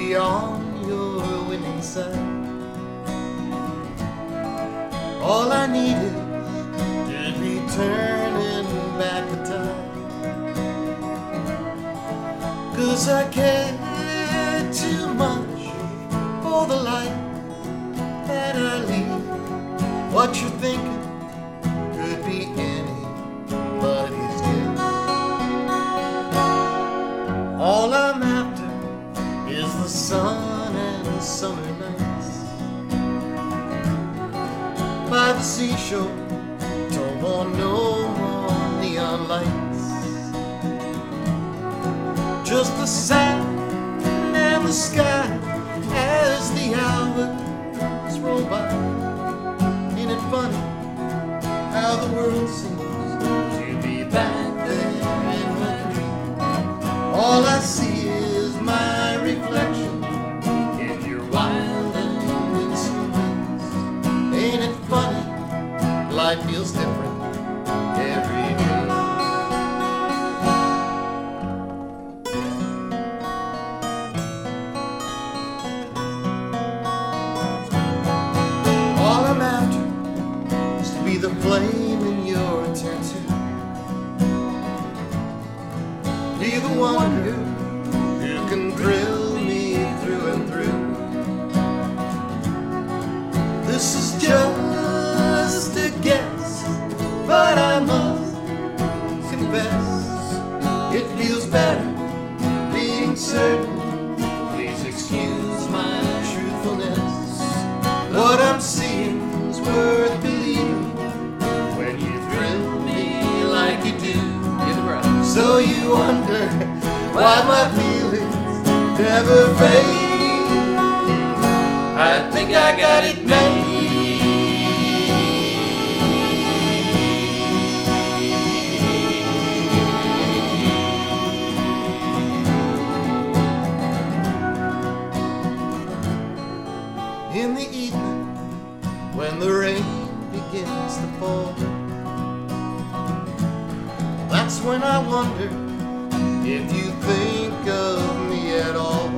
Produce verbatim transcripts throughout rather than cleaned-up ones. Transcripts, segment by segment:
be on your winning side. All I need is to be turning back the tide. 'Cause I care too much for the life that I lead. What you're thinking could be anybody's guess. All I'm after is the sun and summer nights by the seashore. Don't want no more neon lights, just the sand and the sky as the hours roll by. Ain't it funny how the world seems to be back there in my dream? All I see is my reflection in your wild and winsome ways. Ain't it funny? Life feels different every day. All I'm after is to be the flame in your tattoo. Be the one who, who can thrill me through and through. This is just a guess, but I must confess, it feels better being certain. Please excuse my truthfulness. What I'm seeing's worth believing when you thrill me like you do. So you wonder why my feelings never fade. I think I got it made. In the evening, when the rain begins to fall, that's when I wonder if you think of me at all.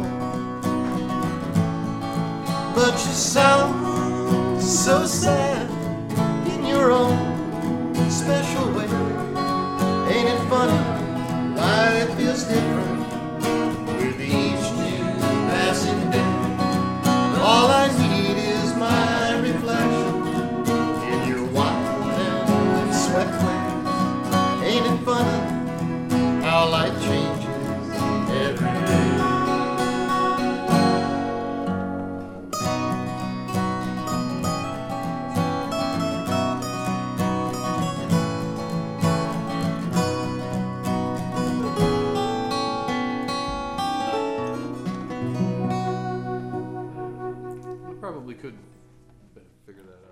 But you sound so sad in your own special way. Ain't it funny? Life feels different with each new passing day. All I need is my reflection in your wild and sweat waves. Ain't it funny how life changes every day? Probably could figure that out.